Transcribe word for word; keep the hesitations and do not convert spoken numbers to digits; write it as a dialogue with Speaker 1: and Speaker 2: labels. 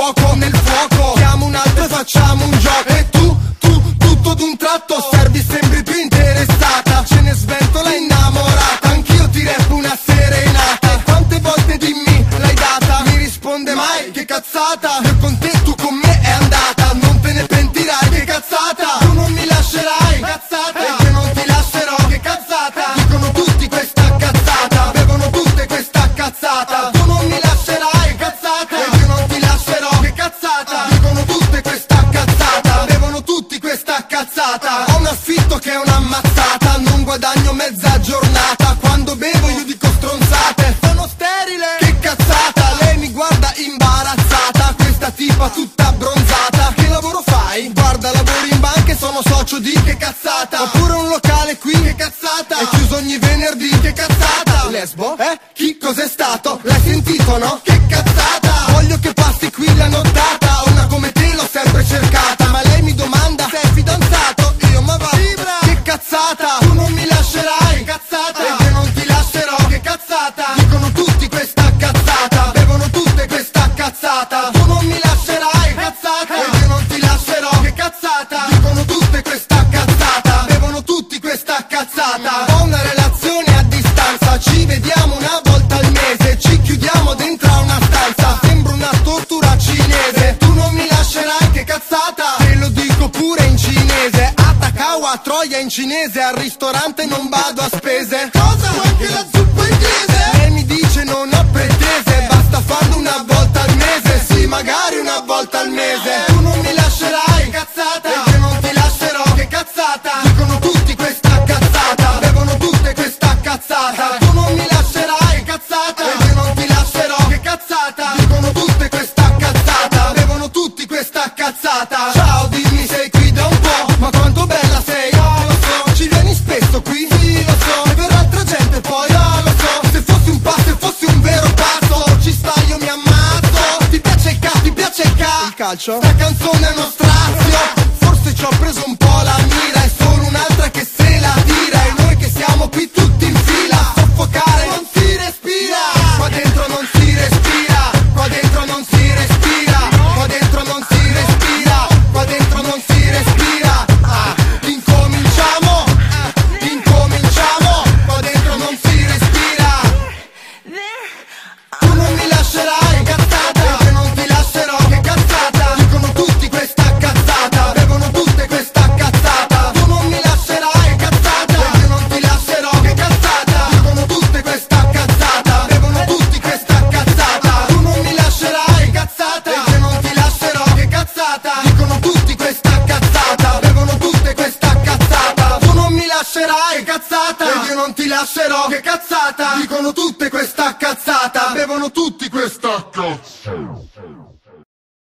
Speaker 1: fuoco, nel fuoco. Chiamo un altro e facciamo un gioco. E tu, tu, tutto d'un tratto osservi, sembri più interessata. Ce ne sventola innamorata, anch'io ti rappo una serenata. E quante volte dimmi l'hai data? Mi risponde mai, che cazzata. Io con te, tu con me è andata. Non te ne pentirai, che cazzata. Tu non mi lascerai, cazzata. E io non ti lascerò, che cazzata. Dicono tutti questa cazzata, bevono tutte questa cazzata. Tu non mi lascerai, cazzata. E io non ti lascerò, che cazzata. Dicono tutte questa cazzata, bevono tutti questa cazzata. Ho un affitto che è un'ammazzata, non guadagno mezza giornata. Quando bevo io dico stronzate, sono sterile, che cazzata. Lei mi guarda imbarazzata, questa tipa tutta bronzata. Che lavoro fai? Guarda, lavoro in banca e sono socio di, che cazzata. Oppure un locale qui, che cazzata. È chiuso ogni venerdì, che cazzata. Lesbo? Eh? Chi cos'è stato? L'hai sentito, no? Che cazzata. Voglio che passi qui la nottata, una come te l'ho sempre cercata. Ma lei mi domanda se è fidanzato, io ma va, che cazzata. Tu non mi lascerai, cazzata. E io non ti lascerò, che cazzata. Dicono tutti questa cazzata, bevono tutte questa cazzata. Tu non mi lascerai, cazzata. E io non ti lascerò, che cazzata. Dicono tutte questa cazzata, bevono tutti questa cazzata. Ho una relazione a distanza, ci vediamo una volta al mese. Ci chiudiamo dentro a una stanza, sembra una tortura cinese. Tu non mi lascerai, che cazzata. Te lo dico pure in cinese. Atakawa, Troia in cinese. Al ristorante non vado a spese. Cosa vuoi, anche la zuppa inglese? Lei mi dice non ho pretese, basta farlo una volta al mese. Sì, magari una volta al mese. Tu non mi lascerai, cazzata. E io non ti lascerò, che cazzata. Dicono tutti questa cazzata, bevono tutte questa cazzata. Tu non mi lascerai, cazzata. E io non ti lascerò, che cazzata. Dicono tutte questa cazzata, bevono tutti questa cazzata. Ciao, dimmi sei qui da un po', ma quanto bella sei, oh lo so. Ci vieni spesso qui? Sì, lo so. E verrà altra gente poi, oh lo so. Se fossi un passo, se fossi un vero passo, ci sta, io mi ammazzo. Ti piace il ca, ti piace il ca? Il calcio? Sta canzone è uno strazio. Forse ci ho preso un po' la mira, è solo un'altra che se la tira. E noi che siamo qui tutti